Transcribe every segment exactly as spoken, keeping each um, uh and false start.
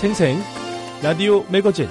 생생 라디오 매거진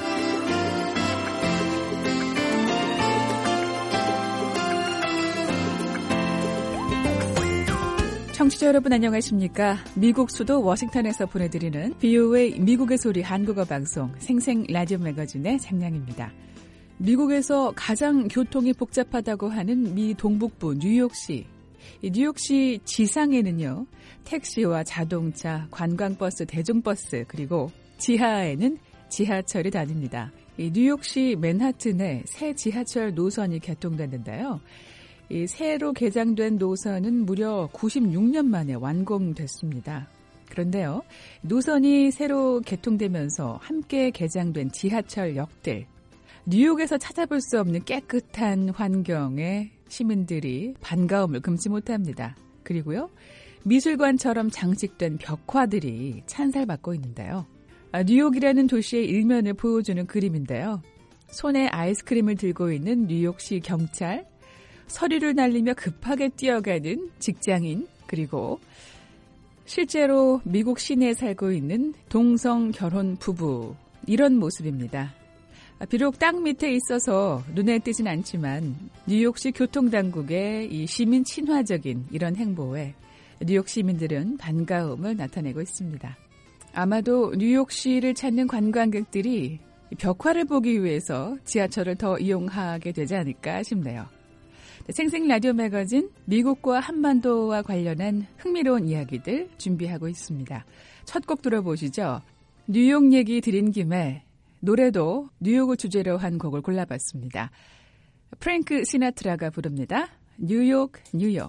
청취자 여러분 안녕하십니까? 미국 수도 워싱턴에서 보내드리는 비오에이 미국의 소리 한국어 방송 생생 라디오 매거진의 장량입니다. 미국에서 가장 교통이 복잡하다고 하는 미 동북부 뉴욕시. 이 뉴욕시 지상에는요, 택시와 자동차, 관광버스, 대중버스, 그리고 지하에는 지하철이 다닙니다. 이 뉴욕시 맨하튼에 새 지하철 노선이 개통됐는데요. 이 새로 개장된 노선은 무려 구십육 년 만에 완공됐습니다. 그런데요, 노선이 새로 개통되면서 함께 개장된 지하철 역들, 뉴욕에서 찾아볼 수 없는 깨끗한 환경에 시민들이 반가움을 금치 못합니다. 그리고요, 미술관처럼 장식된 벽화들이 찬살받고 있는데요. 아, 뉴욕이라는 도시의 일면을 보여주는 그림인데요. 손에 아이스크림을 들고 있는 뉴욕시 경찰, 서류를 날리며 급하게 뛰어가는 직장인, 그리고 실제로 미국 시내에 살고 있는 동성 결혼 부부, 이런 모습입니다. 비록 땅 밑에 있어서 눈에 띄진 않지만 뉴욕시 교통당국의 이 시민 친화적인 이런 행보에 뉴욕 시민들은 반가움을 나타내고 있습니다. 아마도 뉴욕시를 찾는 관광객들이 벽화를 보기 위해서 지하철을 더 이용하게 되지 않을까 싶네요. 생생 라디오 매거진 미국과 한반도와 관련한 흥미로운 이야기들 준비하고 있습니다. 첫 곡 들어보시죠. 뉴욕 얘기 드린 김에 노래도 뉴욕을 주제로 한 곡을 골라봤습니다. 프랭크 시나트라가 부릅니다. 뉴욕, 뉴욕.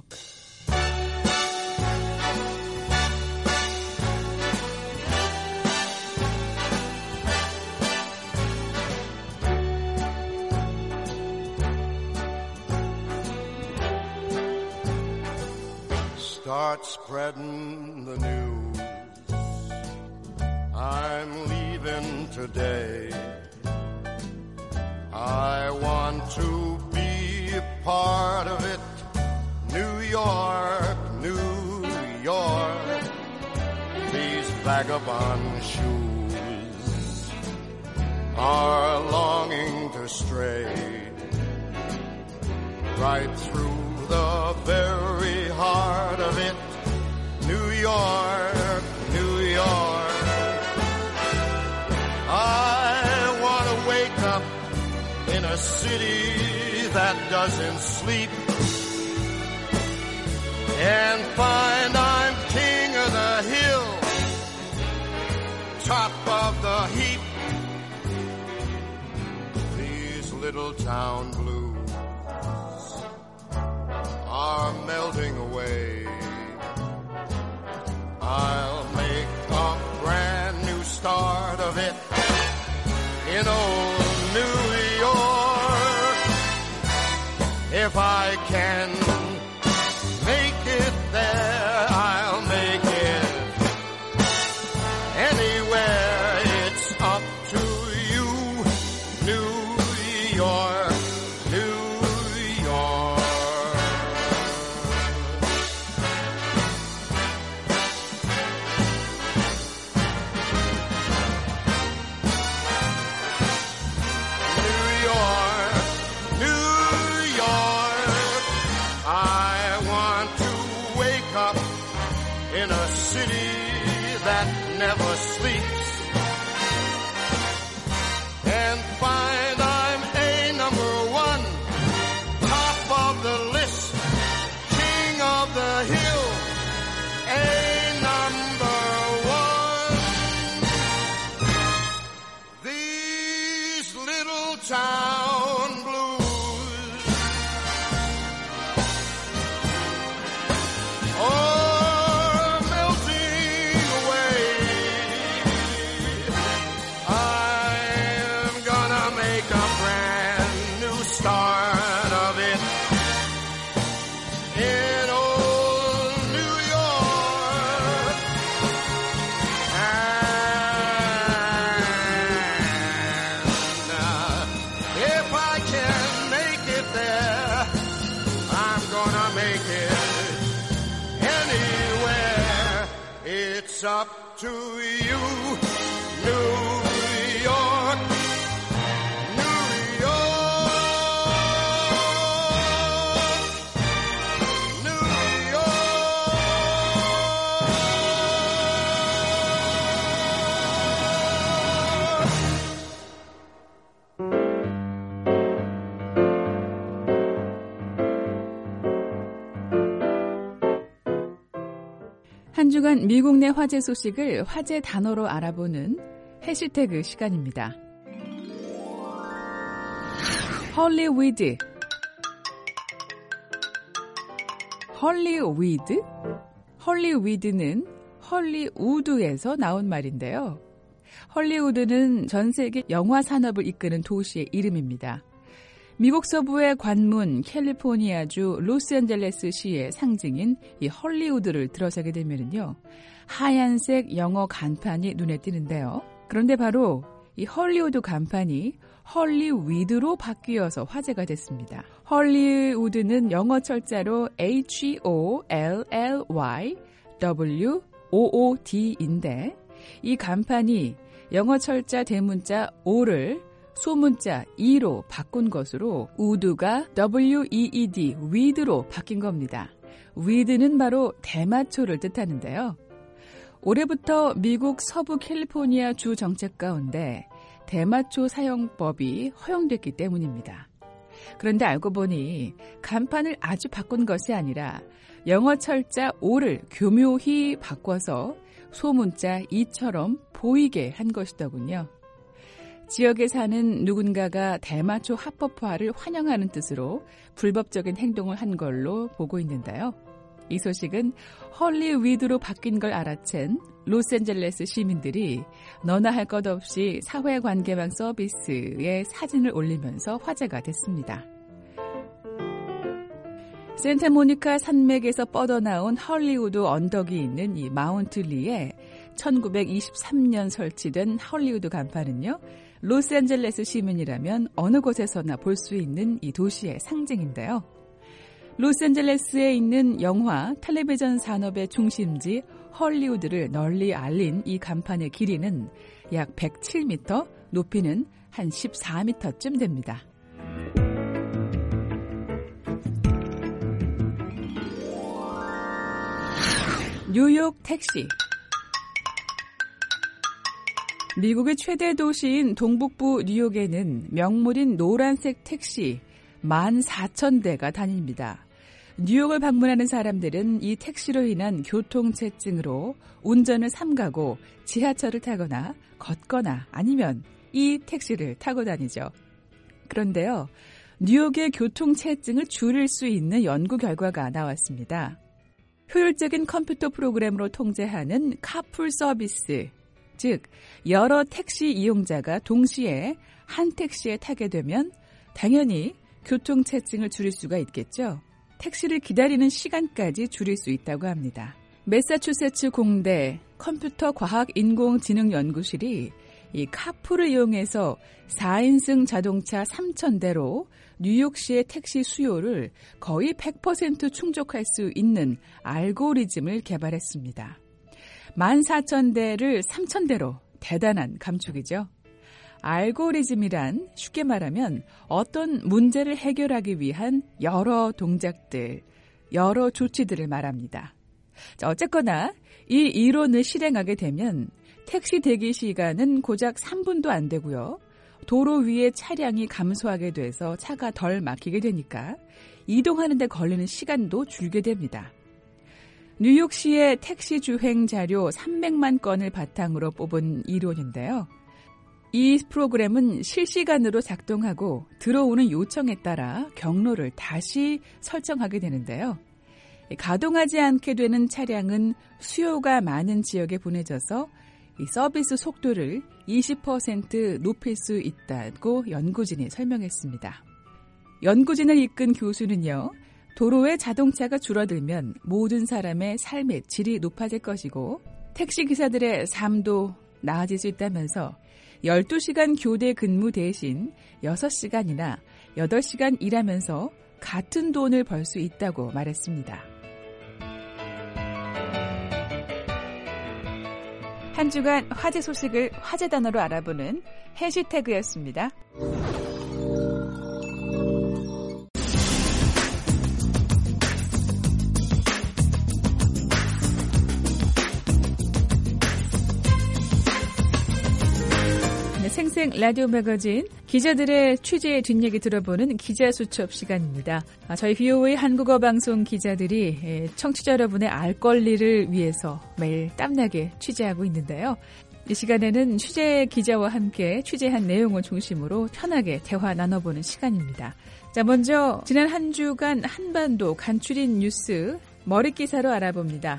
Start spreading the news. I'm leaving today. I want to be a part of it. New York, New York. These vagabond shoes are longing to stray right through the very heart of it. New York, New York. I want to wake up in a city that doesn't sleep and find I'm king of the hill, top of the heap. These little town blues are melting away. I'll make a brand new start of it in old New York. If I can make it there, I'll make it anywhere. It's up to you, New York, New York. In a city that never sleeps and find I'm a number one, top of the list, king of the hill, a number one. These little town blues start of it in old New York. And uh, if I can make it there, I'm gonna make it anywhere. It's up to you, New 한 주간 미국 내 화제 소식을 화제 단어로 알아보는 해시태그 시간입니다. 헐리우드. 헐리우드? 헐리우드는 헐리우드에서 나온 말인데요. 헐리우드는 전 세계 영화 산업을 이끄는 도시의 이름입니다. 미국 서부의 관문 캘리포니아주 로스앤젤레스시의 상징인 이 헐리우드를 들어서게 되면요, 하얀색 영어 간판이 눈에 띄는데요. 그런데 바로 이 헐리우드 간판이 헐리위드로 바뀌어서 화제가 됐습니다. 헐리우드는 영어 철자로 에이치 오 엘 엘 와이 더블유 오 오 디인데 이 간판이 영어 철자 대문자 O를 소문자 E로 바꾼 것으로 우드가 더블유 이 이 디, 위드로 바뀐 겁니다. 위드는 바로 대마초를 뜻하는데요. 올해부터 미국 서부 캘리포니아 주 정책 가운데 대마초 사용법이 허용됐기 때문입니다. 그런데 알고 보니 간판을 아주 바꾼 것이 아니라 영어 철자 O를 교묘히 바꿔서 소문자 E처럼 보이게 한 것이더군요. 지역에 사는 누군가가 대마초 합법화를 환영하는 뜻으로 불법적인 행동을 한 걸로 보고 있는데요. 이 소식은 헐리위드로 바뀐 걸 알아챈 로스앤젤레스 시민들이 너나 할 것 없이 사회관계망 서비스에 사진을 올리면서 화제가 됐습니다. 산타모니카 산맥에서 뻗어나온 헐리우드 언덕이 있는 이 마운트 리에 천구백이십삼 년 설치된 헐리우드 간판은요, 로스앤젤레스 시민이라면 어느 곳에서나 볼 수 있는 이 도시의 상징인데요. 로스앤젤레스에 있는 영화, 텔레비전 산업의 중심지 헐리우드를 널리 알린 이 간판의 길이는 약 백칠 미터, 높이는 한 십사 미터쯤 됩니다. 뉴욕 택시. 미국의 최대 도시인 동북부 뉴욕에는 명물인 노란색 택시 만 사천 대가 다닙니다. 뉴욕을 방문하는 사람들은 이 택시로 인한 교통체증으로 운전을 삼가고 지하철을 타거나 걷거나 아니면 이 택시를 타고 다니죠. 그런데요, 뉴욕의 교통체증을 줄일 수 있는 연구 결과가 나왔습니다. 효율적인 컴퓨터 프로그램으로 통제하는 카풀 서비스, 즉 여러 택시 이용자가 동시에 한 택시에 타게 되면 당연히 교통체증을 줄일 수가 있겠죠. 택시를 기다리는 시간까지 줄일 수 있다고 합니다. 매사추세츠 공대 컴퓨터 과학 인공지능 연구실이 이 카풀을 이용해서 사 인승 자동차 삼천 대로 뉴욕시의 택시 수요를 거의 백 퍼센트 충족할 수 있는 알고리즘을 개발했습니다. 만 사천 대를 삼천 대로 대단한 감축이죠. 알고리즘이란 쉽게 말하면 어떤 문제를 해결하기 위한 여러 동작들, 여러 조치들을 말합니다. 자, 어쨌거나 이 이론을 실행하게 되면 택시 대기 시간은 고작 삼 분도 안 되고요. 도로 위에 차량이 감소하게 돼서 차가 덜 막히게 되니까 이동하는 데 걸리는 시간도 줄게 됩니다. 뉴욕시의 택시 주행 자료 삼백만 건을 바탕으로 뽑은 이론인데요. 이 프로그램은 실시간으로 작동하고 들어오는 요청에 따라 경로를 다시 설정하게 되는데요. 가동하지 않게 되는 차량은 수요가 많은 지역에 보내져서 이 서비스 속도를 이십 퍼센트 높일 수 있다고 연구진이 설명했습니다. 연구진을 이끈 교수는요, 도로에 자동차가 줄어들면 모든 사람의 삶의 질이 높아질 것이고 택시기사들의 삶도 나아질 수 있다면서 열두 시간 교대 근무 대신 여섯 시간이나 여덟 시간 일하면서 같은 돈을 벌 수 있다고 말했습니다. 한 주간 화제 소식을 화제 단어로 알아보는 해시태그였습니다. 생생 생생 라디오 매거진 기자들의 취재의 뒷얘기 들어보는 기자수첩 시간입니다. 저희 비오에이 한국어 방송 기자들이 청취자 여러분의 알 권리를 위해서 매일 땀나게 취재하고 있는데요. 이 시간에는 취재 기자와 함께 취재한 내용을 중심으로 편하게 대화 나눠보는 시간입니다. 자, 먼저 지난 한 주간 한반도 간추린 뉴스 머릿기사로 알아봅니다.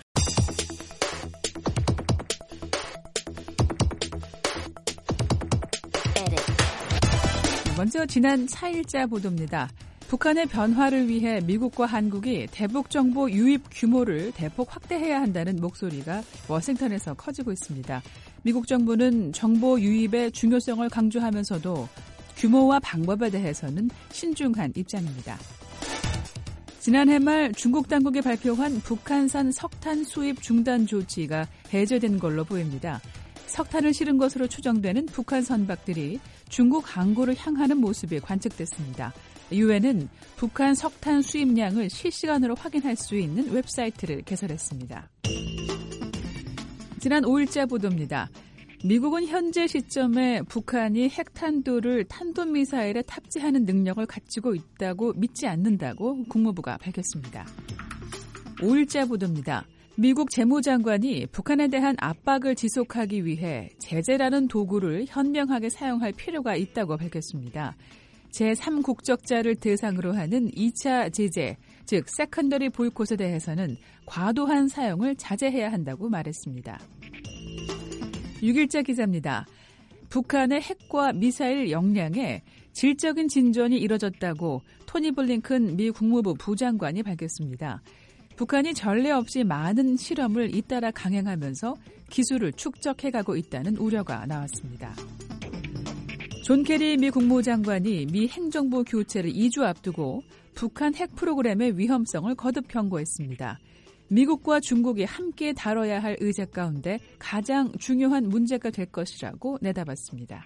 먼저 지난 사 일자 보도입니다. 북한의 변화를 위해 미국과 한국이 대북정보 유입 규모를 대폭 확대해야 한다는 목소리가 워싱턴에서 커지고 있습니다. 미국 정부는 정보 유입의 중요성을 강조하면서도 규모와 방법에 대해서는 신중한 입장입니다. 지난해 말 중국 당국이 발표한 북한산 석탄 수입 중단 조치가 해제된 걸로 보입니다. 석탄을 실은 것으로 추정되는 북한 선박들이 중국 항구를 향하는 모습이 관측됐습니다. 유엔은 북한 석탄 수입량을 실시간으로 확인할 수 있는 웹사이트를 개설했습니다. 지난 오 일자 보도입니다. 미국은 현재 시점에 북한이 핵탄두를 탄도미사일에 탑재하는 능력을 가지고 있다고 믿지 않는다고 국무부가 밝혔습니다. 오 일자 보도입니다. 미국 재무장관이 북한에 대한 압박을 지속하기 위해 제재라는 도구를 현명하게 사용할 필요가 있다고 밝혔습니다. 제삼 국적자를 대상으로 하는 이 차 제재, 즉 세컨더리 보이콧에 대해서는 과도한 사용을 자제해야 한다고 말했습니다. 육 일자 기사입니다. 북한의 핵과 미사일 역량에 질적인 진전이 이뤄졌다고 토니 블링컨 미 국무부 부장관이 밝혔습니다. 북한이 전례 없이 많은 실험을 잇따라 강행하면서 기술을 축적해가고 있다는 우려가 나왔습니다. 존 케리 미 국무장관이 미 행정부 교체를 이 주 앞두고 북한 핵 프로그램의 위험성을 거듭 경고했습니다. 미국과 중국이 함께 다뤄야 할 의제 가운데 가장 중요한 문제가 될 것이라고 내다봤습니다.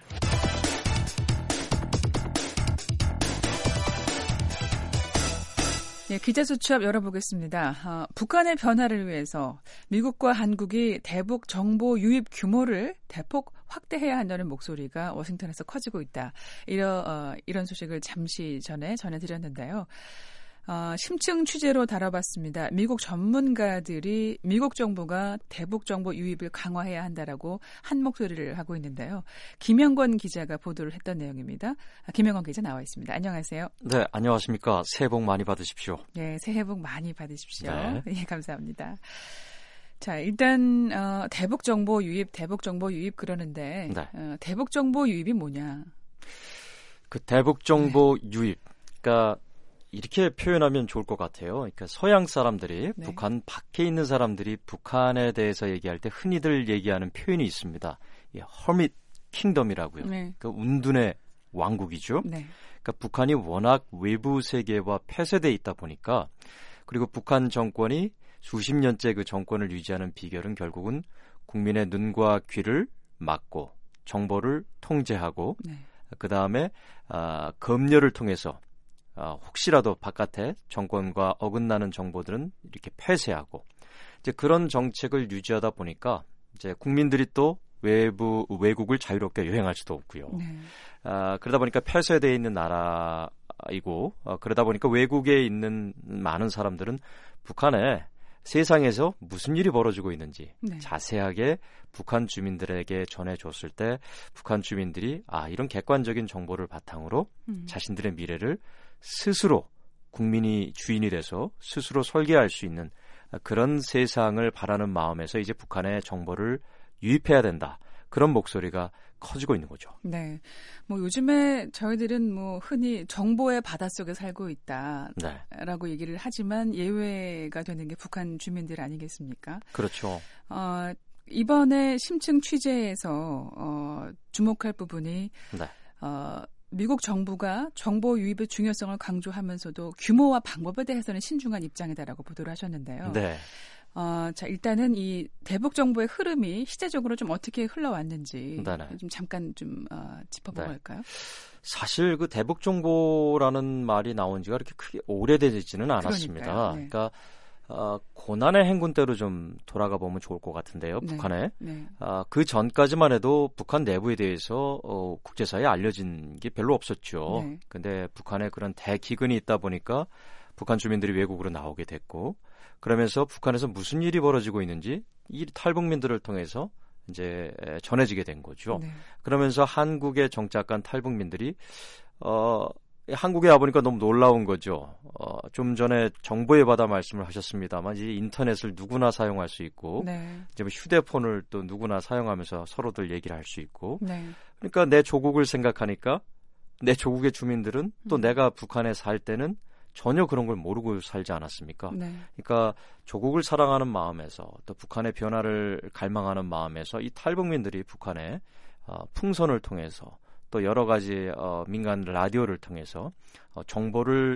네, 기자수첩 열어보겠습니다. 어, 북한의 변화를 위해서 미국과 한국이 대북 정보 유입 규모를 대폭 확대해야 한다는 목소리가 워싱턴에서 커지고 있다. 이런, 어, 이런 소식을 잠시 전에 전해드렸는데요. 어, 심층 취재로 다뤄봤습니다. 미국 전문가들이 미국 정부가 대북 정보 유입을 강화해야 한다라고 한 목소리를 하고 있는데요. 김영권 기자가 보도를 했던 내용입니다. 김영권 기자 나와 있습니다. 안녕하세요. 네, 안녕하십니까. 새해 복 많이 받으십시오. 네, 새해 복 많이 받으십시오. 네, 예, 감사합니다. 자, 일단 어, 대북 정보 유입, 대북 정보 유입 그러는데 네. 어, 대북 정보 유입이 뭐냐? 그 대북 정보 네. 유입, 그러니까 이렇게 표현하면 좋을 것 같아요. 그러니까 서양 사람들이 네. 북한 밖에 있는 사람들이 북한에 대해서 얘기할 때 흔히들 얘기하는 표현이 있습니다. 예, 허밋 킹덤이라고요. 네. 그 운둔의 왕국이죠. 네. 그러니까 북한이 워낙 외부 세계와 폐쇄돼 있다 보니까 그리고 북한 정권이 수십 년째 그 정권을 유지하는 비결은 결국은 국민의 눈과 귀를 막고 정보를 통제하고 네. 그 다음에 아, 검열을 통해서 아, 혹시라도 바깥에 정권과 어긋나는 정보들은 이렇게 폐쇄하고 이제 그런 정책을 유지하다 보니까 이제 국민들이 또 외부 외국을 자유롭게 여행할 수도 없고요. 네. 아, 그러다 보니까 폐쇄되어 있는 나라이고 아, 그러다 보니까 외국에 있는 많은 사람들은 북한에 세상에서 무슨 일이 벌어지고 있는지 네. 자세하게 북한 주민들에게 전해줬을 때 북한 주민들이 아 이런 객관적인 정보를 바탕으로 음. 자신들의 미래를 스스로 국민이 주인이 돼서 스스로 설계할 수 있는 그런 세상을 바라는 마음에서 이제 북한의 정보를 유입해야 된다. 그런 목소리가 커지고 있는 거죠. 네. 뭐 요즘에 저희들은 뭐 흔히 정보의 바닷속에 살고 있다라고 네. 얘기를 하지만 예외가 되는 게 북한 주민들 아니겠습니까? 그렇죠. 어, 이번에 심층 취재에서 어, 주목할 부분이 네. 어, 미국 정부가 정보 유입의 중요성을 강조하면서도 규모와 방법에 대해서는 신중한 입장이다라고 보도를 하셨는데요. 네. 어, 자, 일단은 이 대북 정보의 흐름이 시대적으로 좀 어떻게 흘러왔는지 네네. 좀 잠깐 좀 어, 짚어볼까요? 네. 사실 그 대북 정보라는 말이 나온 지가 그렇게 크게 오래되지는 않았습니다. 네. 그러니까 어, 고난의 행군대로 좀 돌아가 보면 좋을 것 같은데요. 네. 북한에. 네. 어, 그 전까지만 해도 북한 내부에 대해서 어, 국제사회에 알려진 게 별로 없었죠. 네. 근데 북한에 그런 대기근이 있다 보니까 북한 주민들이 외국으로 나오게 됐고 그러면서 북한에서 무슨 일이 벌어지고 있는지 이 탈북민들을 통해서 이제 전해지게 된 거죠. 네. 그러면서 한국에 정착한 탈북민들이 어, 한국에 와보니까 너무 놀라운 거죠. 어, 좀 전에 정보의 바다 말씀을 하셨습니다만 이제 인터넷을 누구나 사용할 수 있고 네. 이제 뭐 휴대폰을 또 누구나 사용하면서 서로들 얘기를 할 수 있고 네. 그러니까 내 조국을 생각하니까 내 조국의 주민들은 또 음. 내가 북한에 살 때는 전혀 그런 걸 모르고 살지 않았습니까? 네. 그러니까 조국을 사랑하는 마음에서 또 북한의 변화를 갈망하는 마음에서 이 탈북민들이 북한의 어, 풍선을 통해서 또 여러 가지 어, 민간 라디오를 통해서 어, 정보를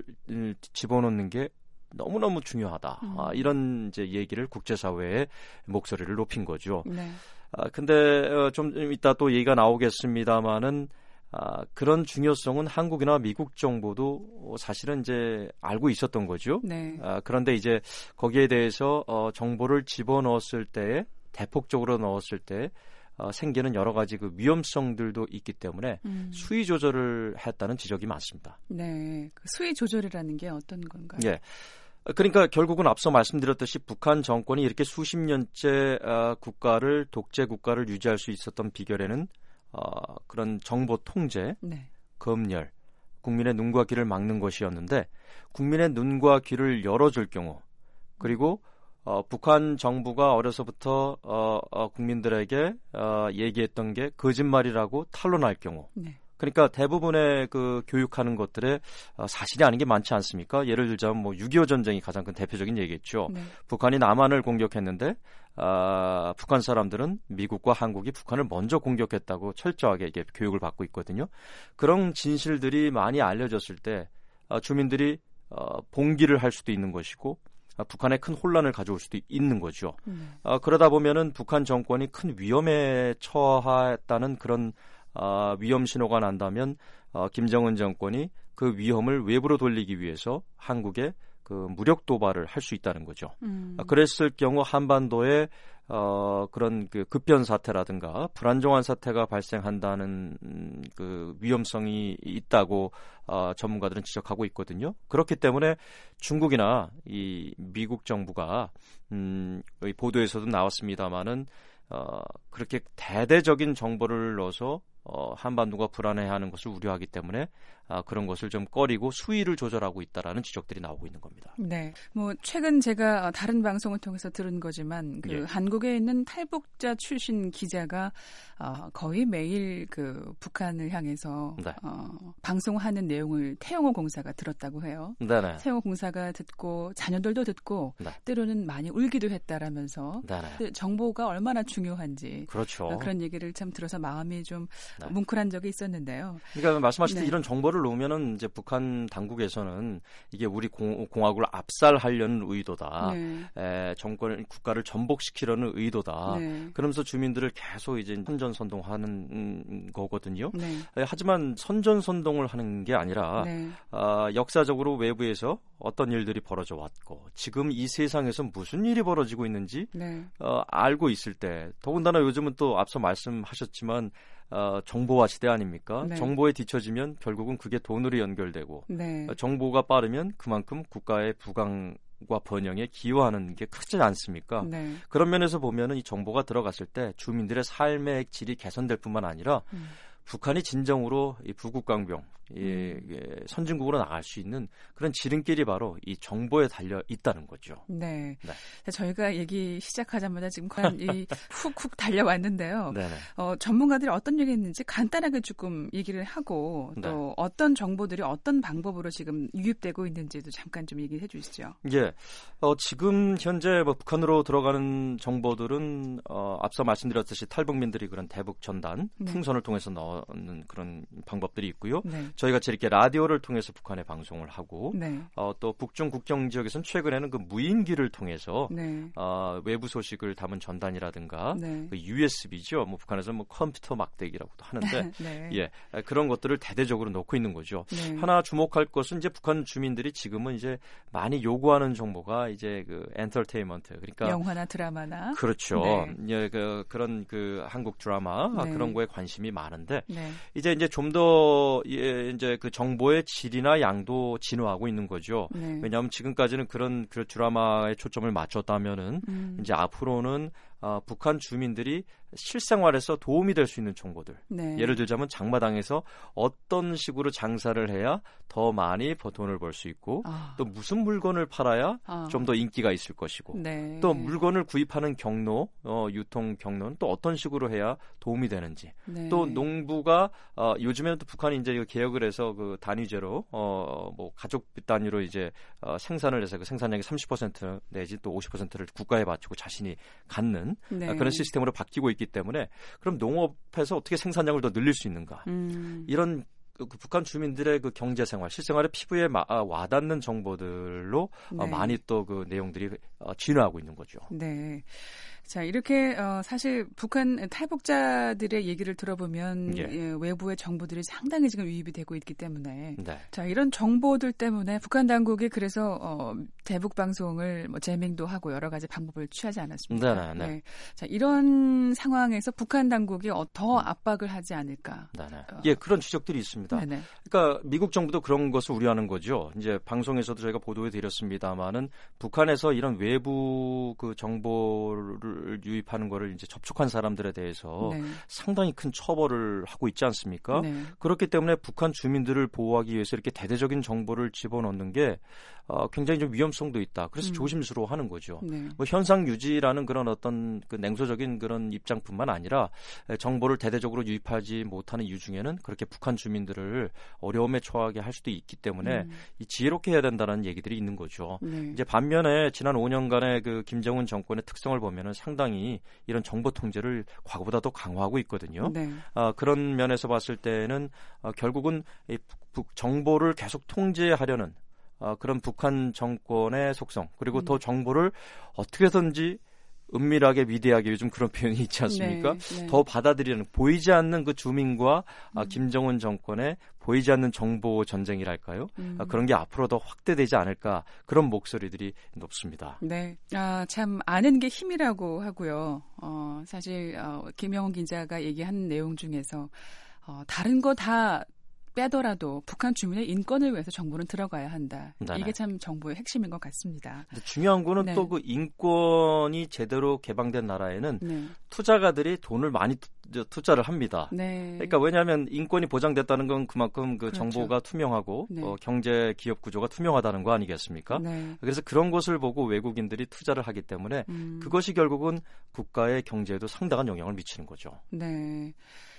집어넣는 게 너무너무 중요하다. 음. 아, 이런 이제 얘기를 국제사회의 목소리를 높인 거죠. 네. 아, 근데 어, 좀 이따 또 얘기가 나오겠습니다만은 아, 그런 중요성은 한국이나 미국 정부도 사실은 이제 알고 있었던 거죠. 네. 아, 그런데 이제 거기에 대해서 어, 정보를 집어넣었을 때 대폭적으로 넣었을 때 어, 생기는 여러 가지 그 위험성들도 있기 때문에 음. 수위 조절을 했다는 지적이 많습니다. 네, 그 수위 조절이라는 게 어떤 건가요? 예. 그러니까 결국은 앞서 말씀드렸듯이 북한 정권이 이렇게 수십 년째 어, 국가를 독재 국가를 유지할 수 있었던 비결에는 어, 그런 정보 통제, 네. 검열, 국민의 눈과 귀를 막는 것이었는데 국민의 눈과 귀를 열어줄 경우 그리고 어, 북한 정부가 어려서부터 어, 어, 국민들에게 어, 얘기했던 게 거짓말이라고 탄론할 경우 네. 그러니까 대부분의 그 교육하는 것들에 어, 사실이 아닌 게 많지 않습니까? 예를 들자면 뭐 육이오 전쟁이 가장 큰 대표적인 얘기겠죠. 네. 북한이 남한을 공격했는데 어, 북한 사람들은 미국과 한국이 북한을 먼저 공격했다고 철저하게 이게 교육을 받고 있거든요. 그런 진실들이 많이 알려졌을 때 어, 주민들이 어, 봉기를 할 수도 있는 것이고 북한에 큰 혼란을 가져올 수도 있는 거죠. 음. 어, 그러다 보면은 북한 정권이 큰 위험에 처했다는 그런 어, 위험 신호가 난다면 어, 김정은 정권이 그 위험을 외부로 돌리기 위해서 한국에 그 무력 도발을 할 수 있다는 거죠. 음. 어, 그랬을 경우 한반도에 어, 그런 그 급변 사태라든가 불안정한 사태가 발생한다는 음, 그 위험성이 있다고 어, 전문가들은 지적하고 있거든요. 그렇기 때문에 중국이나 이 미국 정부가 음, 이 보도에서도 나왔습니다마는 어, 그렇게 대대적인 정보를 넣어서 어, 한반도가 불안해하는 것을 우려하기 때문에 아, 그런 것을 좀 꺼리고 수위를 조절하고 있다라는 지적들이 나오고 있는 겁니다. 네, 뭐 최근 제가 다른 방송을 통해서 들은 거지만 그 예. 한국에 있는 탈북자 출신 기자가 어, 거의 매일 그 북한을 향해서 네. 어, 방송하는 내용을 태영호 공사가 들었다고 해요. 네네. 태영호 공사가 듣고 자녀들도 듣고 네. 때로는 많이 울기도 했다라면서 네네. 정보가 얼마나 중요한지 그렇죠. 어, 그런 얘기를 참 들어서 마음이 좀 네. 뭉클한 적이 있었는데요. 그러니까 말씀하실 때 네. 이런 정보를 놓으면은 이제 북한 당국에서는 이게 우리 공, 공화국을 압살하려는 의도다. 네. 에, 정권 국가를 전복시키려는 의도다. 네. 그러면서 주민들을 계속 이제 선전선동하는 음, 거거든요. 네. 에, 하지만 선전선동을 하는 게 아니라 네. 어, 역사적으로 외부에서 어떤 일들이 벌어져 왔고 지금 이 세상에서 무슨 일이 벌어지고 있는지 네. 어, 알고 있을 때 더군다나 요즘은 또 앞서 말씀하셨지만 어, 정보화 시대 아닙니까? 네. 정보에 뒤처지면 결국은 그게 돈으로 연결되고 네. 어, 정보가 빠르면 그만큼 국가의 부강과 번영에 기여하는 게 크지 않습니까? 네. 그런 면에서 보면은 이 정보가 들어갔을 때 주민들의 삶의 질이 개선될 뿐만 아니라 음. 북한이 진정으로 이 부국강병, 이, 음. 선진국으로 나갈 수 있는 그런 지름길이 바로 이 정보에 달려 있다는 거죠. 네. 네. 저희가 얘기 시작하자마자 지금 이 훅훅 달려왔는데요. 어, 전문가들이 어떤 얘기했는지 간단하게 조금 얘기를 하고 또 네. 어떤 정보들이 어떤 방법으로 지금 유입되고 있는지도 잠깐 좀 얘기해 주시죠. 예. 어, 지금 현재 뭐 북한으로 들어가는 정보들은 어, 앞서 말씀드렸듯이 탈북민들이 그런 대북 전단, 네. 풍선을 통해서 넣는 그런 방법들이 있고요. 네. 저희같이 이렇게 라디오를 통해서 북한에 방송을 하고 네. 어, 또 북중 국경 지역에서는 최근에는 그 무인기를 통해서 네. 어, 외부 소식을 담은 전단이라든가 네. 그 유에스비죠. 뭐 북한에서 뭐 컴퓨터 막대기라고도 하는데 네. 예 그런 것들을 대대적으로 놓고 있는 거죠. 네. 하나 주목할 것은 이제 북한 주민들이 지금은 이제 많이 요구하는 정보가 이제 그 엔터테인먼트 그러니까 영화나 드라마나 그렇죠. 네. 예, 그, 그런 그 한국 드라마 네. 그런 거에 관심이 많은데 네. 이제 이제 좀 더 예, 이제 그 정보의 질이나 양도 진화하고 있는 거죠. 네. 왜냐하면 지금까지는 그런 그 드라마에 초점을 맞췄다면은 음. 이제 앞으로는 어, 북한 주민들이 실생활에서 도움이 될 수 있는 정보들. 네. 예를 들자면 장마당에서 어떤 식으로 장사를 해야 더 많이 돈을 벌 수 있고 아. 또 무슨 물건을 팔아야 아. 좀 더 인기가 있을 것이고 네. 또 물건을 구입하는 경로, 어, 유통 경로는 또 어떤 식으로 해야 도움이 되는지 네. 또 농부가 어, 요즘에는 또 북한이 이제 개혁을 해서 그 단위제로 어, 뭐 가족 단위로 이제 어, 생산을 해서 그 생산량의 삼십 퍼센트 내지 또 오십 퍼센트를 국가에 바치고 자신이 갖는 네. 어, 그런 시스템으로 바뀌고 있기 때문에 그럼 농업에서 어떻게 생산량을 더 늘릴 수 있는가 음. 이런 그 북한 주민들의 그 경제 생활, 실생활의 피부에 마, 아, 와닿는 정보들로 네. 어, 많이 또 그 내용들이 어, 진화하고 있는 거죠. 네. 자, 이렇게 어, 사실 북한 탈북자들의 얘기를 들어보면 예. 예, 외부의 정보들이 상당히 지금 유입이 되고 있기 때문에 네. 자, 이런 정보들 때문에 북한 당국이 그래서 어, 대북 방송을 뭐 재맹도 하고 여러 가지 방법을 취하지 않았습니까? 네, 네, 네. 자, 이런 상황에서 북한 당국이 어, 더 압박을 하지 않을까? 네, 네. 어. 예, 그런 지적들이 있습니다. 네네. 그러니까 미국 정부도 그런 것을 우려하는 거죠. 이제 방송에서도 저희가 보도해 드렸습니다만은 북한에서 이런 외부 그 정보를 유입하는 거를 이제 접촉한 사람들에 대해서 네. 상당히 큰 처벌을 하고 있지 않습니까? 네. 그렇기 때문에 북한 주민들을 보호하기 위해서 이렇게 대대적인 정보를 집어넣는 게 어, 굉장히 좀 위험성도 있다. 그래서 음. 조심스러워하는 거죠. 네. 뭐 현상 유지라는 그런 어떤 그 냉소적인 그런 입장뿐만 아니라 정보를 대대적으로 유입하지 못하는 이유 중에는 그렇게 북한 주민들을 어려움에 처하게 할 수도 있기 때문에 음. 이 지혜롭게 해야 된다는 얘기들이 있는 거죠. 네. 이제 반면에 지난 오 년간의 그 김정은 정권의 특성을 보면은 상당히 이런 정보 통제를 과거보다 더 강화하고 있거든요. 네. 어, 그런 면에서 봤을 때는 어, 결국은 이 북, 정보를 계속 통제하려는 어, 그런 북한 정권의 속성 그리고 음. 더 정보를 어떻게든지 은밀하게 미대하게 요즘 그런 표현이 있지 않습니까? 네, 네. 더 받아들이는 보이지 않는 그 주민과 음. 아, 김정은 정권의 보이지 않는 정보 전쟁이랄까요? 음. 아, 그런 게 앞으로 더 확대되지 않을까 그런 목소리들이 높습니다. 네, 아, 참 아는 게 힘이라고 하고요. 어, 사실 어, 김영훈 기자가 얘기한 내용 중에서 어, 다른 거 다 빼더라도 북한 주민의 인권을 위해서 정보는 들어가야 한다. 네네. 이게 참 정보의 핵심인 것 같습니다. 근데 중요한 거는 네. 또 그 인권이 제대로 개방된 나라에는 네, 투자가들이 돈을 많이 투, 투자를 합니다. 네, 그러니까 왜냐하면 인권이 보장됐다는 건 그만큼 그 그렇죠. 정보가 투명하고 네. 어, 경제 기업 구조가 투명하다는 거 아니겠습니까? 네, 그래서 그런 것을 보고 외국인들이 투자를 하기 때문에 음, 그것이 결국은 국가의 경제에도 상당한 영향을 미치는 거죠. 네.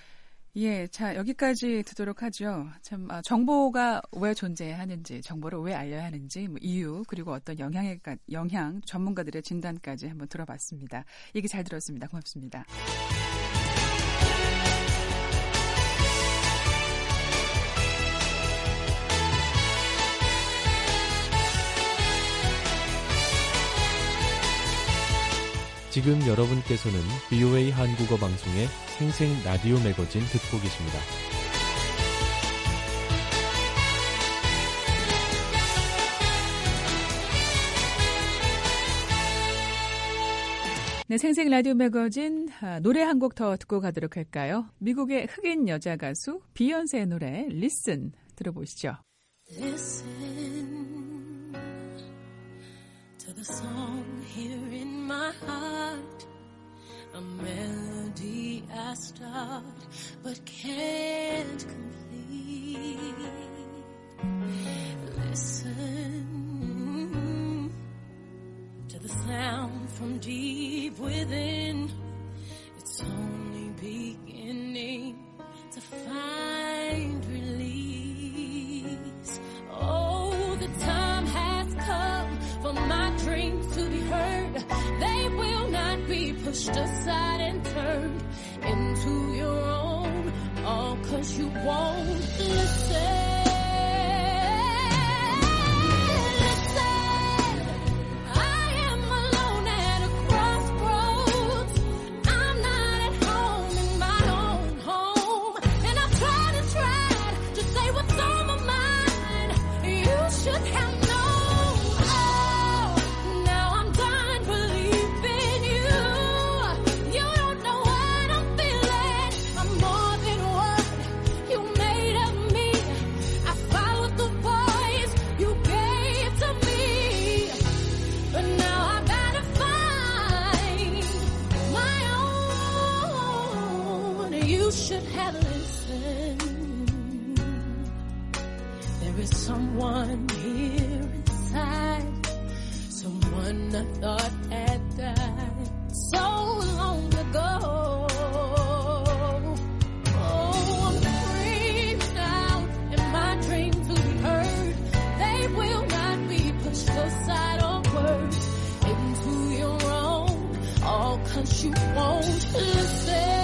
예, 자, 여기까지 듣도록 하죠. 참, 아, 정보가 왜 존재하는지, 정보를 왜 알려야 하는지, 뭐 이유, 그리고 어떤 영향에, 영향, 전문가들의 진단까지 한번 들어봤습니다. 얘기 잘 들었습니다. 고맙습니다. 지금 여러분께서는 브이오에이 한국어 방송의 생생 라디오 매거진 듣고 계십니다. 네, 생생 라디오 매거진 아, 노래 한 곡 더 듣고 가도록 할까요? 미국의 흑인 여자 가수 비욘세의 노래 Listen 들어보시죠. Listen to the song here in my heart, a melody I start but can't complete. Listen to the sound from deep within. It's only beginning to find release. Oh, the time has come for my dreams to be heard. They will not be pushed aside and turned into your own. All 'cause you won't listen. should have known. Oh, now I'm done believing you. You don't know what I'm feeling. I'm more than what you made of me. I followed the voice you gave to me. But now I gotta find my own. You should have listened. There is someone here inside, someone I thought had died so long ago. Oh, I'm free now, and my dreams will be heard. They will not be pushed aside or words into your own, all 'cause you won't listen.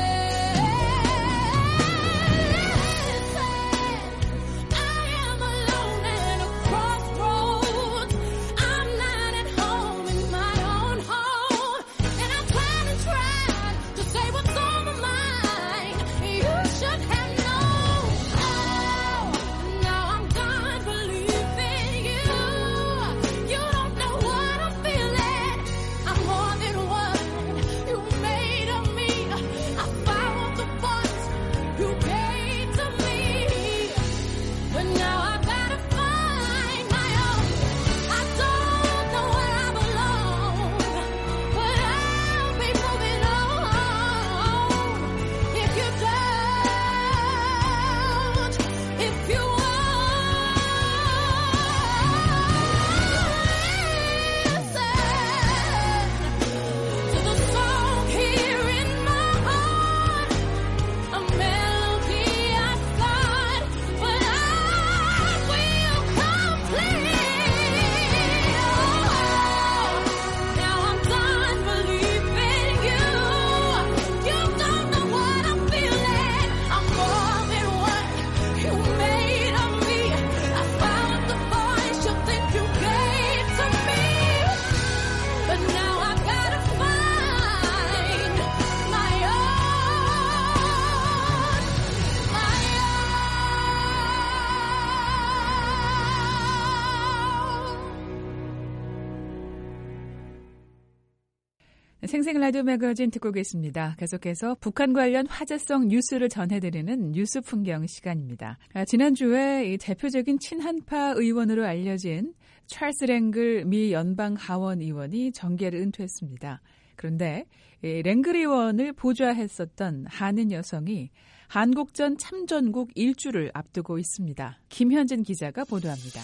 생생 라디오 매거진 듣고 계십니다. 계속해서 북한 관련 화제성 뉴스를 전해드리는 뉴스 풍경 시간입니다. 지난주에 이 대표적인 친한파 의원으로 알려진 찰스 랭글 미 연방 하원 의원이 정계를 은퇴했습니다. 그런데 이 랭글 의원을 보좌했었던 한인 여성이 한국전 참전국 일주를 앞두고 있습니다. 김현진 기자가 보도합니다.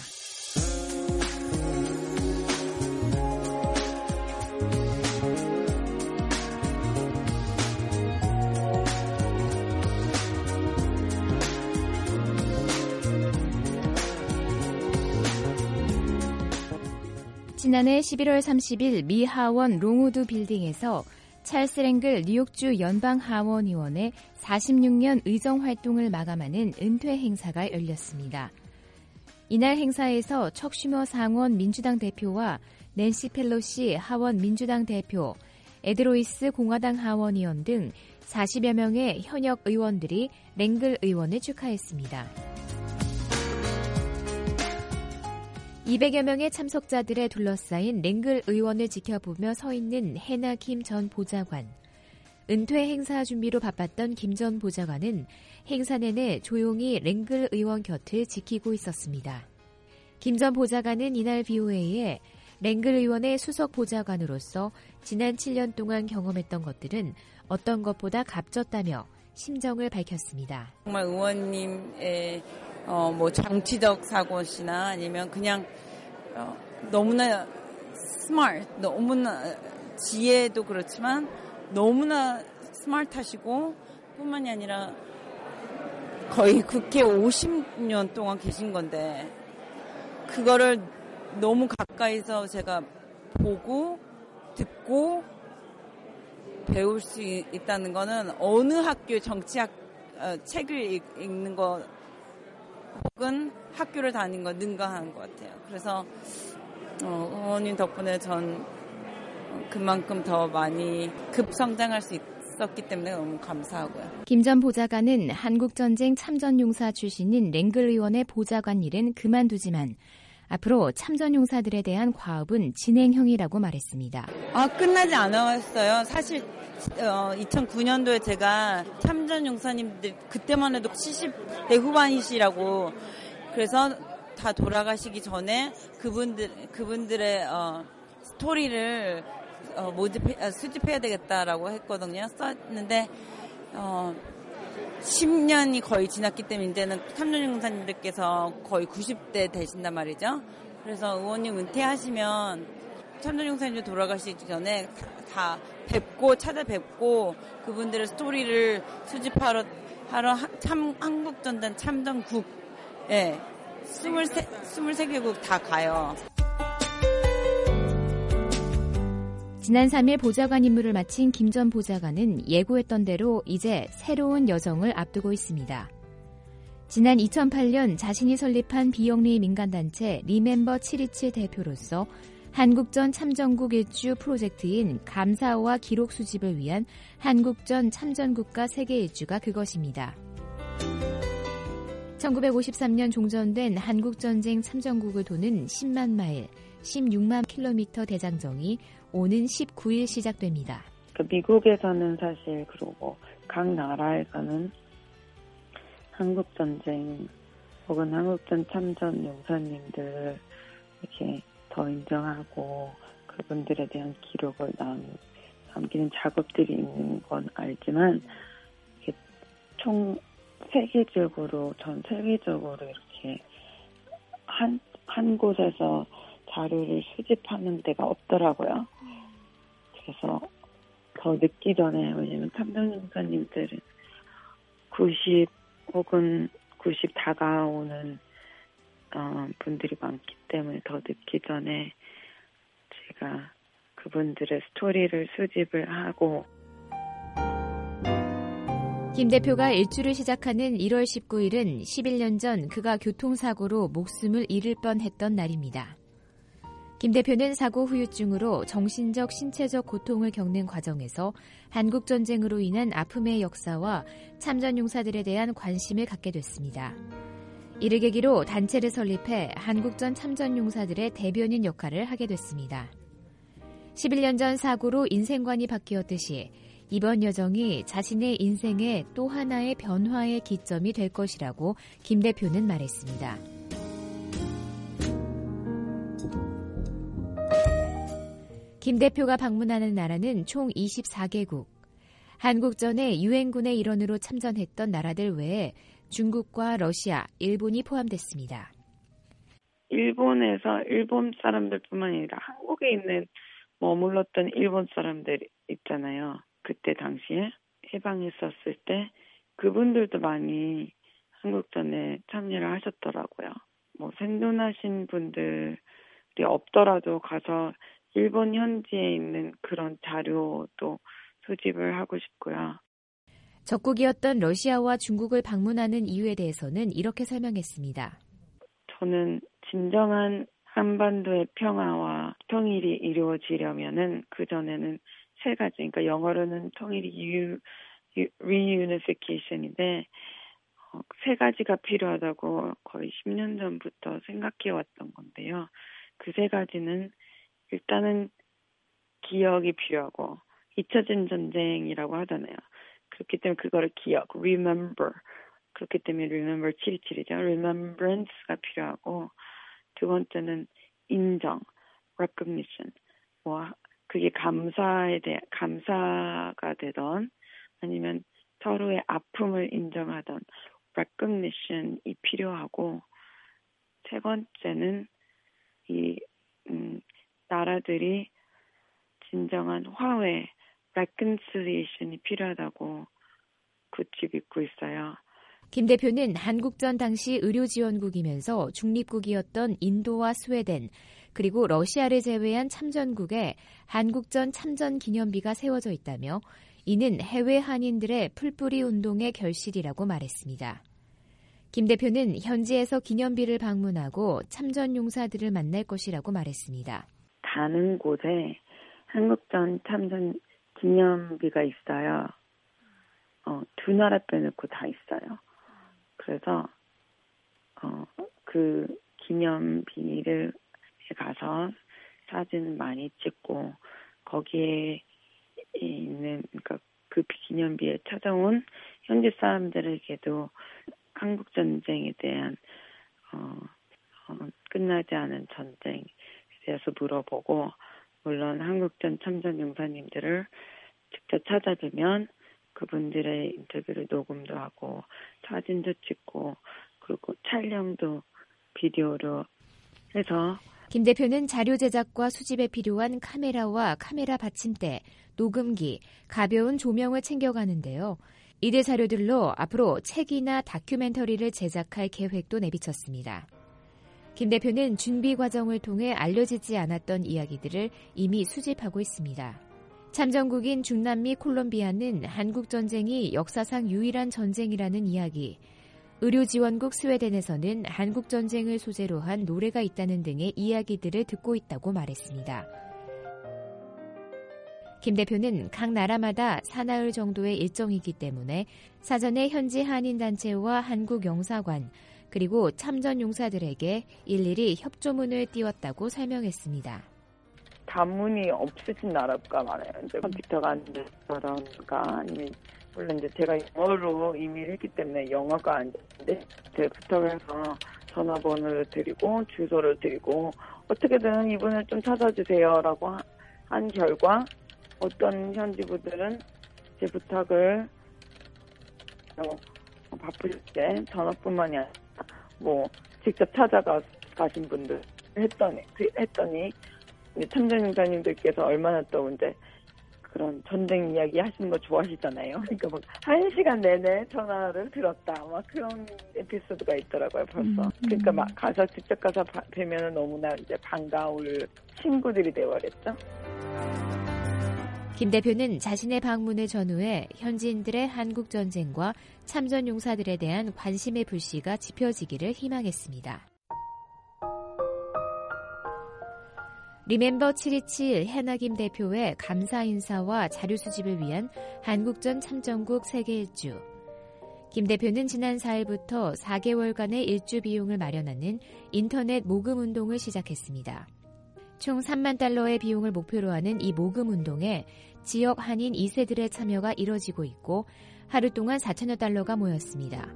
지난해 십일월 삼십일 미 하원 롱우드 빌딩에서 찰스 랭글 뉴욕주 연방하원의원의 사십육 년 의정활동을 마감하는 은퇴 행사가 열렸습니다. 이날 행사에서 척 슈머 상원 민주당 대표와 낸시 펠로시 하원 민주당 대표, 에드 로이스 공화당 하원의원 등 사십여 명의 현역 의원들이 랭글 의원을 축하했습니다. 이백여 명의 참석자들에 둘러싸인 랭글 의원을 지켜보며 서 있는 해나 김 전 보좌관. 은퇴 행사 준비로 바빴던 김 전 보좌관은 행사 내내 조용히 랭글 의원 곁을 지키고 있었습니다. 김 전 보좌관은 이날 비오에이에 랭글 의원의 수석 보좌관으로서 지난 칠 년 동안 경험했던 것들은 어떤 것보다 값졌다며 심정을 밝혔습니다. 정말 의원님의 어, 뭐 정치적 사고시나 아니면 그냥 어, 너무나 스마트, 너무나 지혜도 그렇지만 너무나 스마트하시고 뿐만이 아니라 거의 국회 오십 년 동안 계신 건데 그거를 너무 가까이서 제가 보고 듣고 배울 수 있다는 거는 어느 학교 정치학 어, 책을 읽는 거 혹은 학교를 다닌 거 능가하는 것 같아요. 그래서 어, 의원님 덕분에 전 그만큼 더 많이 급성장할 수 있었기 때문에 너무 감사하고요. 김 전 보좌관은 한국전쟁 참전용사 출신인 랭글 의원의 보좌관 일은 그만두지만 앞으로 참전용사들에 대한 과업은 진행형이라고 말했습니다. 아, 끝나지 않았어요. 사실 어, 이천구 년도에 제가 참전용사님들 그때만 해도 칠십 대 후반이시라고 그래서 다 돌아가시기 전에 그분들 그분들의 어, 스토리를 어, 모집해, 아, 수집해야 되겠다라고 했거든요. 썼는데 어, 십 년이 거의 지났기 때문에 이제는 참전용사님들께서 거의 구십 대 되신단 말이죠. 그래서 의원님 은퇴하시면 참전용사님들 돌아가시기 전에 다, 다 뵙고 찾아뵙고 그분들의 스토리를 수집하러 하러 참 한국전단 참전국 예 스물세 개국 다 가요. 지난 삼 일 보좌관 임무를 마친 김 전 보좌관은 예고했던 대로 이제 새로운 여정을 앞두고 있습니다. 지난 이천팔 년 자신이 설립한 비영리 민간단체 리멤버 칠이칠 대표로서 한국전 참전국 일주 프로젝트인 감사와 기록 수집을 위한 한국전 참전국가 세계 일주가 그것입니다. 천구백오십삼 년 종전된 한국전쟁 참전국을 도는 십만 마일, 십육만 킬로미터 대장정이 오는 십구 일 시작됩니다. 미국에서는 사실 그리고 각 나라에서는 한국전쟁 혹은 한국전 참전 용사님들 이렇게 더 인정하고 그분들에 대한 기록을 남, 남기는 작업들이 있는 건 알지만 이렇게 총 세계적으로 전 세계적으로 이렇게 한, 한 곳에서 자료를 수집하는 데가 없더라고요. 그래서 더 늦기 전에 왜냐면 참전용사님들은 구십 혹은 구십 다가오는 어, 분들이 많기 때문에 더 늦기 전에 제가 그분들의 스토리를 수집을 하고 김 대표가 일주를 시작하는 일월 십구 일은 십일 년 전 그가 교통사고로 목숨을 잃을 뻔했던 날입니다. 김 대표는 사고 후유증으로 정신적, 신체적 고통을 겪는 과정에서 한국전쟁으로 인한 아픔의 역사와 참전용사들에 대한 관심을 갖게 됐습니다. 이를 계기로 단체를 설립해 한국전 참전용사들의 대변인 역할을 하게 됐습니다. 십일 년 전 사고로 인생관이 바뀌었듯이 이번 여정이 자신의 인생의 또 하나의 변화의 기점이 될 것이라고 김 대표는 말했습니다. 김 대표가 방문하는 나라는 총 이십사 개국. 한국전에 유엔군의 일원으로 참전했던 나라들 외에 중국과 러시아, 일본이 포함됐습니다. 일본에서 일본 사람들뿐만 아니라 한국에 있는 머물렀던 일본 사람들 있잖아요. 그때 당시에 해방했었을 때 그분들도 많이 한국전에 참여를 하셨더라고요. 뭐 생존하신 분들이 없더라도 가서 일본 현지에 있는 그런 자료도 수집을 하고 싶고요. 적국이었던 러시아와 중국을 방문하는 이유에 대해서는 이렇게 설명했습니다. 저는 진정한 한반도의 평화와 통일이 이루어지려면은 그전에는 세 가지, 그러니까 영어로는 통일이 U, U, reunification인데 어, 세 가지가 필요하다고 거의 십 년 전부터 생각해 왔던 건데요. 그 세 가지는 일단은 기억이 필요하고 잊혀진 전쟁이라고 하잖아요. 그렇기 때문에 그거를 기억, remember. 그렇기 때문에 remember 칠이칠이죠. remembrance가 필요하고 두 번째는 인정, recognition. 뭐 그게 감사에 대한 감사가 되던 아니면 서로의 아픔을 인정하던 recognition이 필요하고 세 번째는 이 음, 나라들이 진정한 화해, reconciliation이 필요하다고 굳이 믿고 있어요. 김 대표는 한국전 당시 의료지원국이면서 중립국이었던 인도와 스웨덴, 그리고 러시아를 제외한 참전국에 한국전 참전 기념비가 세워져 있다며 이는 해외 한인들의 풀뿌리 운동의 결실이라고 말했습니다. 김 대표는 현지에서 기념비를 방문하고 참전 용사들을 만날 것이라고 말했습니다. 가는 곳에 한국전 참전 기념비가 있어요. 어, 두 나라 빼놓고 다 있어요. 그래서 어, 그 기념비를 가서 사진을 많이 찍고 거기에 있는 그러니까 그 기념비에 찾아온 현지 사람들에게도 한국 전쟁에 대한 어, 어, 끝나지 않은 전쟁에 대해서 물어보고 물론 한국전 참전 용사님들을 직접 찾아뵈면 그분들의 인터뷰를 녹음도 하고 사진도 찍고 그리고 촬영도 비디오로 해서 김 대표는 자료 제작과 수집에 필요한 카메라와 카메라 받침대, 녹음기, 가벼운 조명을 챙겨가는데요. 이들 자료들로 앞으로 책이나 다큐멘터리를 제작할 계획도 내비쳤습니다. 김 대표는 준비 과정을 통해 알려지지 않았던 이야기들을 이미 수집하고 있습니다. 참전국인 중남미 콜롬비아는 한국 전쟁이 역사상 유일한 전쟁이라는 이야기, 의료지원국 스웨덴에서는 한국 전쟁을 소재로 한 노래가 있다는 등의 이야기들을 듣고 있다고 말했습니다. 김 대표는 각 나라마다 사나흘 정도의 일정이기 때문에 사전에 현지 한인단체와 한국 영사관 그리고 참전 용사들에게 일일이 협조문을 띄웠다고 설명했습니다. 단문이 없으신 나라가 많아요. 이제 컴퓨터가 안 돼서던가 아니면 물론 이제 제가 영어로 이메일 했기 때문에 영어가 안 되는데 제가 부탁을 해서 전화번호를 드리고 주소를 드리고 어떻게든 이분을 좀 찾아주세요라고 한 결과 어떤 현지부들은 제 부탁을 어, 바쁘실 때 전화뿐만이 아니라 뭐 직접 찾아가 가신 분들 했더니 했더니 참전용사님들께서 얼마나 또 이제 그런 전쟁 이야기 하시는 거 좋아하시잖아요. 그러니까 막 한 시간 내내 전화를 들었다. 막 그런 에피소드가 있더라고요, 벌써. 음, 음. 그러니까 막 가서 직접 가서 뵈면은 너무나 이제 반가울 친구들이 되어버렸죠. 김 대표는 자신의 방문을 전후해 현지인들의 한국 전쟁과 참전 용사들에 대한 관심의 불씨가 지펴지기를 희망했습니다. 리멤버 칠이칠 해나김 대표의 감사 인사와 자료 수집을 위한 한국전 참전국 세계 일주. 김 대표는 지난 사일부터 사 개월간의 일주 비용을 마련하는 인터넷 모금 운동을 시작했습니다. 총 삼만 달러의 비용을 목표로 하는 이 모금 운동에 지역 한인 이 세들의 참여가 이뤄지고 있고 하루 동안 사천여 달러가 모였습니다.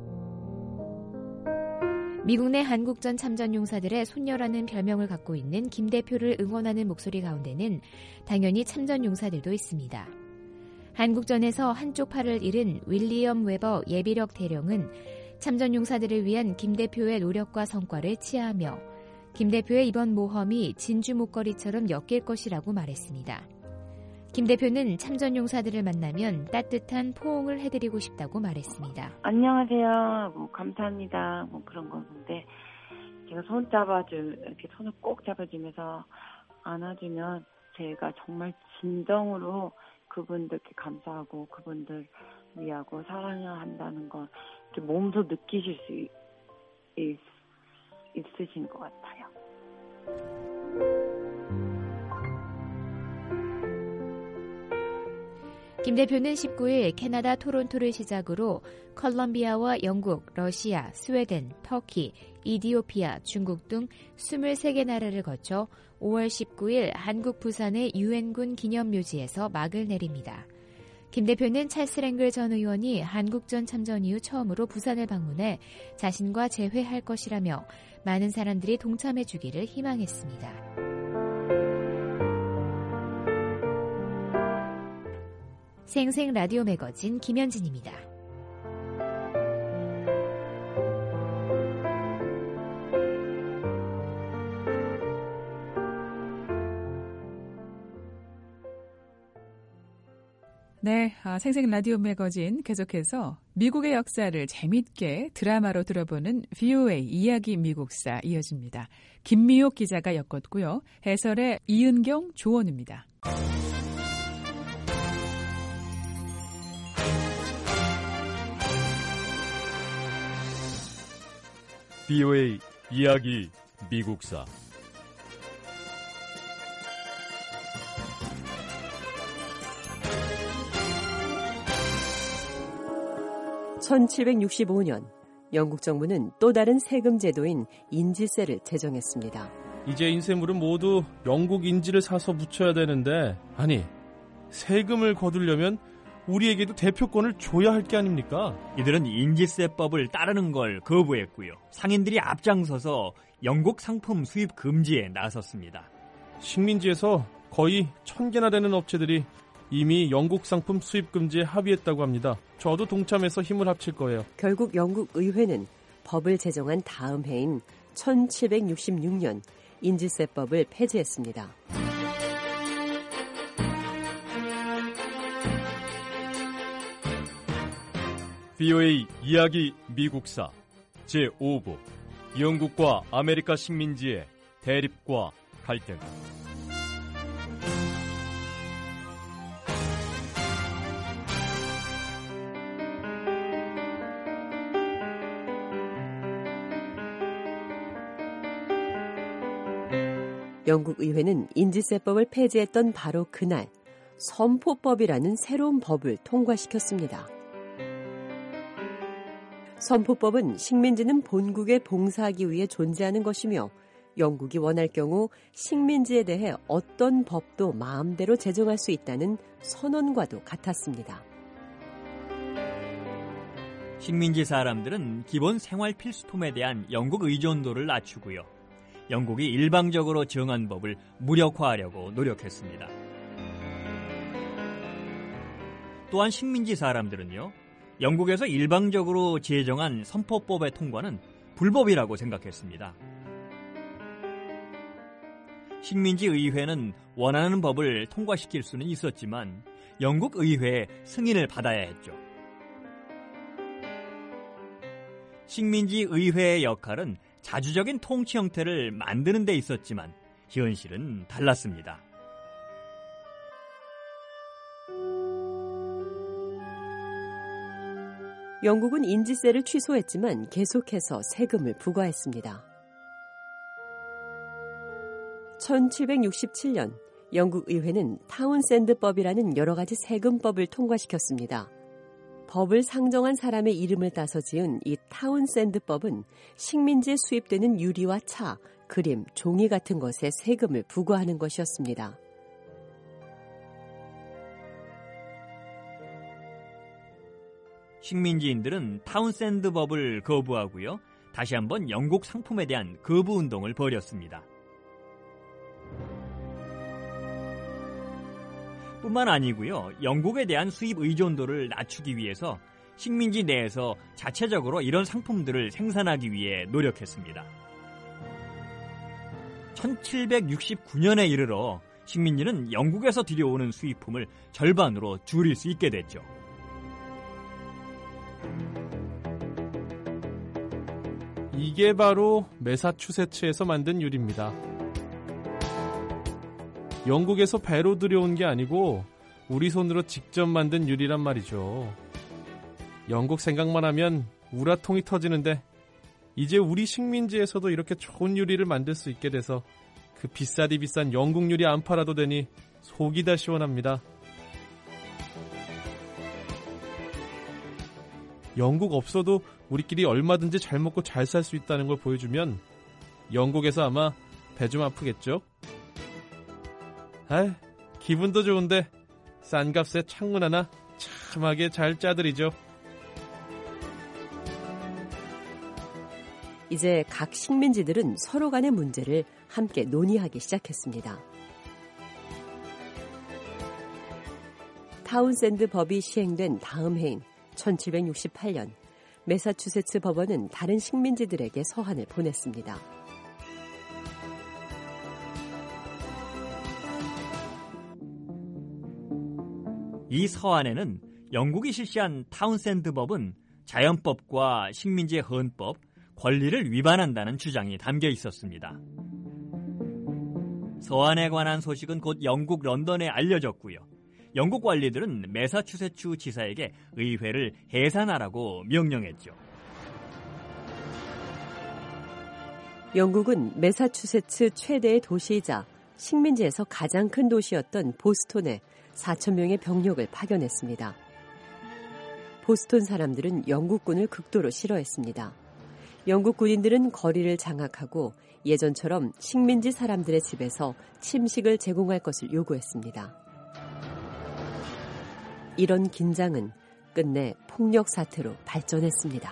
미국 내 한국전 참전 용사들의 손녀라는 별명을 갖고 있는 김 대표를 응원하는 목소리 가운데는 당연히 참전 용사들도 있습니다. 한국전에서 한쪽 팔을 잃은 윌리엄 웨버 예비력 대령은 참전 용사들을 위한 김 대표의 노력과 성과를 치하하며 김 대표의 이번 모험이 진주 목걸이처럼 엮일 것이라고 말했습니다. 김 대표는 참전 용사들을 만나면 따뜻한 포옹을 해드리고 싶다고 말했습니다. 안녕하세요. 뭐 감사합니다. 뭐 그런 건데 제가 손 잡아주 이렇게 손을 꼭 잡아주면서 안아주면 제가 정말 진정으로 그분들께 감사하고 그분들 위하고 사랑해야 한다는 걸 이렇게 몸소 느끼실 수 있, 있으신 것 같아요. 김 대표는 십구일 캐나다 토론토를 시작으로 콜롬비아와 영국, 러시아, 스웨덴, 터키, 이디오피아, 중국 등 스물세 개 나라를 거쳐 오월 십구일 한국 부산의 유엔군 기념묘지에서 막을 내립니다. 김 대표는 찰스 랭글 전 의원이 한국전 참전 이후 처음으로 부산을 방문해 자신과 재회할 것이라며 많은 사람들이 동참해 주기를 희망했습니다. 생생 라디오 매거진 김현진입니다. 네, 아, 생생 라디오 매거진 계속해서 미국의 역사를 재밌게 드라마로 들어보는 브이오에이 이야기 미국사 이어집니다. 김미옥 기자가 엮었고요. 해설의 이은경, 조원입니다. 브이오에이 이야기 미국사 천칠백육십오년 영국 정부는 또 다른 세금 제도인 인지세를 제정했습니다. 이제 인쇄물은 모두 영국 인지를 사서 붙여야 되는데, 아니, 세금을 거두려면 우리에게도 대표권을 줘야 할 게 아닙니까? 이들은 인지세법을 따르는 걸 거부했고요. 상인들이 앞장서서 영국 상품 수입 금지에 나섰습니다. 식민지에서 거의 천 개나 되는 업체들이 이미 영국 상품 수입 금지에 합의했다고 합니다. 저도 동참해서 힘을 합칠 거예요. 결국 영국 의회는 법을 제정한 다음 해인 천칠백육십육 년 인지세법을 폐지했습니다. 비오에이 이야기 미국사 제오 부 영국과 아메리카 식민지의 대립과 갈등. 영국 의회는 인지세법을 폐지했던 바로 그날 선포법이라는 새로운 법을 통과시켰습니다. 선포법은 식민지는 본국에 봉사하기 위해 존재하는 것이며 영국이 원할 경우 식민지에 대해 어떤 법도 마음대로 제정할 수 있다는 선언과도 같았습니다. 식민지 사람들은 기본 생활 필수품에 대한 영국 의존도를 낮추고요. 영국이 일방적으로 정한 법을 무력화하려고 노력했습니다. 또한 식민지 사람들은요, 영국에서 일방적으로 제정한 선포법의 통과는 불법이라고 생각했습니다. 식민지 의회는 원하는 법을 통과시킬 수는 있었지만 영국 의회의 승인을 받아야 했죠. 식민지 의회의 역할은 자주적인 통치 형태를 만드는 데 있었지만 현실은 달랐습니다. 영국은 인지세를 취소했지만 계속해서 세금을 부과했습니다. 천칠백육십칠 년 영국 의회는 타운샌드법이라는 여러 가지 세금법을 통과시켰습니다. 법을 상정한 사람의 이름을 따서 지은 이 타운샌드법은 식민지에 수입되는 유리와 차, 그림, 종이 같은 것에 세금을 부과하는 것이었습니다. 식민지인들은 타운샌드법을 거부하고요. 다시 한번 영국 상품에 대한 거부 운동을 벌였습니다. 뿐만 아니고요. 영국에 대한 수입 의존도를 낮추기 위해서 식민지 내에서 자체적으로 이런 상품들을 생산하기 위해 노력했습니다. 천칠백육십구 년에 이르러 식민지는 영국에서 들여오는 수입품을 절반으로 줄일 수 있게 됐죠. 이게 바로 매사추세츠에서 만든 유리입니다. 영국에서 배로 들여온 게 아니고 우리 손으로 직접 만든 유리란 말이죠. 영국 생각만 하면 우라통이 터지는데 이제 우리 식민지에서도 이렇게 좋은 유리를 만들 수 있게 돼서 그 비싸디 비싼 영국 유리 안 팔아도 되니 속이 다 시원합니다. 영국 없어도 우리끼리 얼마든지 잘 먹고 잘 살 수 있다는 걸 보여주면 영국에서 아마 배 좀 아프겠죠? 아이, 기분도 좋은데 싼 값에 창문 하나 참하게 잘 짜드리죠. 이제 각 식민지들은 서로 간의 문제를 함께 논의하기 시작했습니다. 타운샌드 법이 시행된 다음 해인 천칠백육십팔 년 매사추세츠 법원은 다른 식민지들에게 서한을 보냈습니다. 이 서한에는 영국이 실시한 타운샌드 법은 자연법과 식민지의 헌법, 권리를 위반한다는 주장이 담겨 있었습니다. 서한에 관한 소식은 곧 영국 런던에 알려졌고요. 영국 관리들은 매사추세츠 지사에게 의회를 해산하라고 명령했죠. 영국은 매사추세츠 최대의 도시이자 식민지에서 가장 큰 도시였던 보스톤에 사천 명의 병력을 파견했습니다. 보스톤 사람들은 영국군을 극도로 싫어했습니다. 영국 군인들은 거리를 장악하고 예전처럼 식민지 사람들의 집에서 침식을 제공할 것을 요구했습니다. 이런 긴장은 끝내 폭력 사태로 발전했습니다.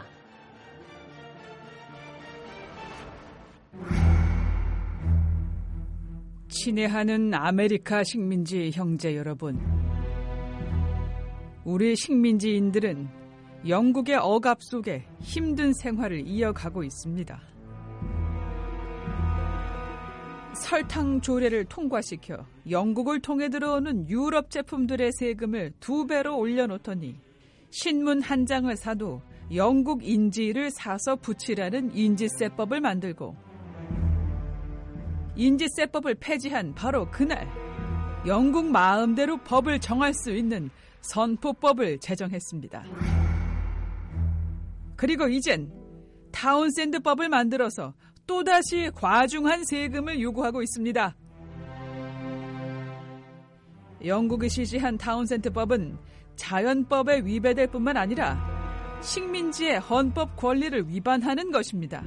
친애하는 아메리카 식민지 형제 여러분, 우리 식민지인들은 영국의 억압 속에 힘든 생활을 이어가고 있습니다. 설탕 조례를 통과시켜 영국을 통해 들어오는 유럽 제품들의 세금을 두 배로 올려놓더니 신문 한 장을 사도 영국 인지를 사서 붙이라는 인지세법을 만들고, 인지세법을 폐지한 바로 그날 영국 마음대로 법을 정할 수 있는 선포법을 제정했습니다. 그리고 이젠 타운샌드법을 만들어서 또다시 과중한 세금을 요구하고 있습니다. 영국이 실시한 타운샌드법은 자연법에 위배될 뿐만 아니라 식민지의 헌법 권리를 위반하는 것입니다.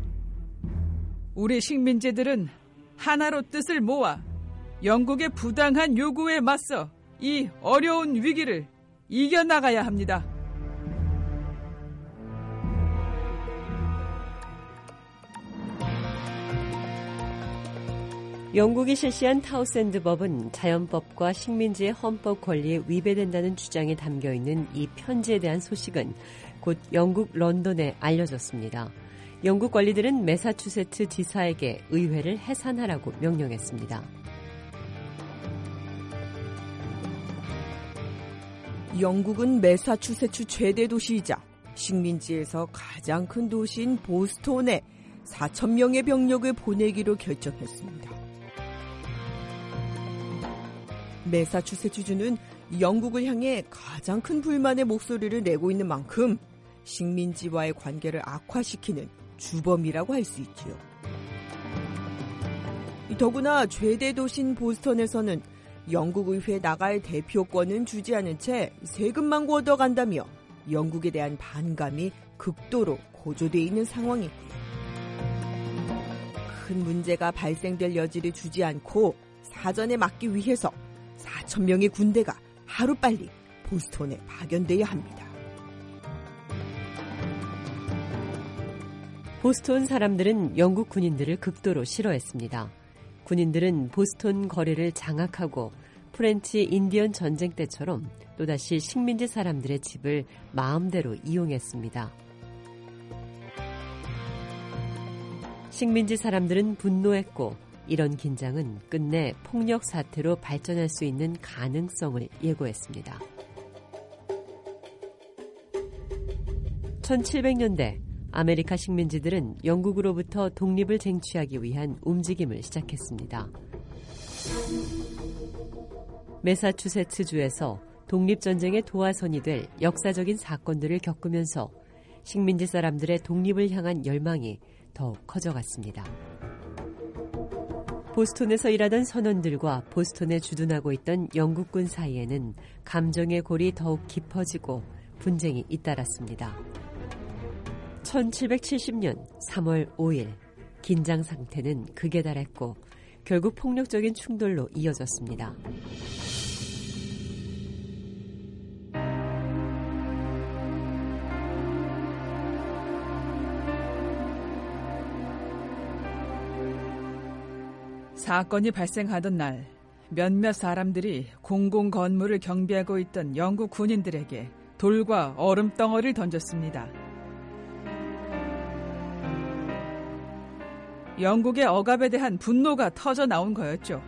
우리 식민지들은 하나로 뜻을 모아 영국의 부당한 요구에 맞서 이 어려운 위기를 이겨나가야 합니다. 영국이 실시한 타운샌드법은 자연법과 식민지의 헌법 권리에 위배된다는 주장이 담겨있는 이 편지에 대한 소식은 곧 영국 런던에 알려졌습니다. 영국 관리들은 매사추세츠 지사에게 의회를 해산하라고 명령했습니다. 영국은 매사추세츠 최대 도시이자 식민지에서 가장 큰 도시인 보스톤에 사천 명의 병력을 보내기로 결정했습니다. 매사추세츠주는 영국을 향해 가장 큰 불만의 목소리를 내고 있는 만큼 식민지와의 관계를 악화시키는 주범이라고 할 수 있지요. 더구나 최대 도시인 보스턴에서는 영국 의회에 나갈 대표권은 주지 않은 채 세금만 걷어간다며 영국에 대한 반감이 극도로 고조되어 있는 상황이 큰 문제가 발생될 여지를 주지 않고 사전에 막기 위해서 사천 명의 군대가 하루빨리 보스턴에 파견돼야 합니다. 보스턴 사람들은 영국 군인들을 극도로 싫어했습니다. 군인들은 보스턴 거리를 장악하고 프렌치 인디언 전쟁 때처럼 또다시 식민지 사람들의 집을 마음대로 이용했습니다. 식민지 사람들은 분노했고 이런 긴장은 끝내 폭력 사태로 발전할 수 있는 가능성을 예고했습니다. 천칠백 년대 아메리카 식민지들은 영국으로부터 독립을 쟁취하기 위한 움직임을 시작했습니다. 매사추세츠주에서 독립전쟁의 도화선이 될 역사적인 사건들을 겪으면서 식민지 사람들의 독립을 향한 열망이 더욱 커져갔습니다. 보스톤에서 일하던 선원들과 보스톤에 주둔하고 있던 영국군 사이에는 감정의 골이 더욱 깊어지고 분쟁이 잇따랐습니다. 천칠백칠십 년 삼월 오일 긴장 상태는 극에 달했고 결국 폭력적인 충돌로 이어졌습니다. 사건이 발생하던 날 몇몇 사람들이 공공 건물을 경비하고 있던 영국 군인들에게 돌과 얼음 덩어리를 던졌습니다. 영국의 억압에 대한 분노가 터져 나온 거였죠.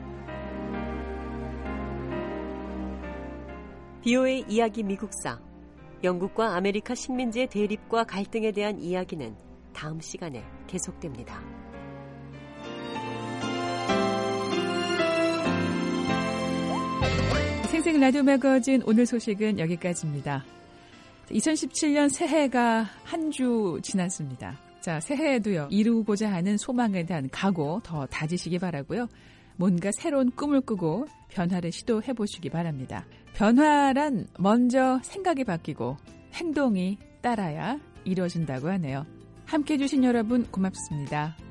비오에이 이야기 미국사, 영국과 아메리카 식민지의 대립과 갈등에 대한 이야기는 다음 시간에 계속됩니다. 생생 라디오 매거진 오늘 소식은 여기까지입니다. 이천십칠 년 새해가 한 주 지났습니다. 자, 새해에도요, 이루고자 하는 소망에 대한 각오 더 다지시기 바라고요. 뭔가 새로운 꿈을 꾸고 변화를 시도해 보시기 바랍니다. 변화란 먼저 생각이 바뀌고 행동이 따라야 이루어진다고 하네요. 함께해 주신 여러분 고맙습니다.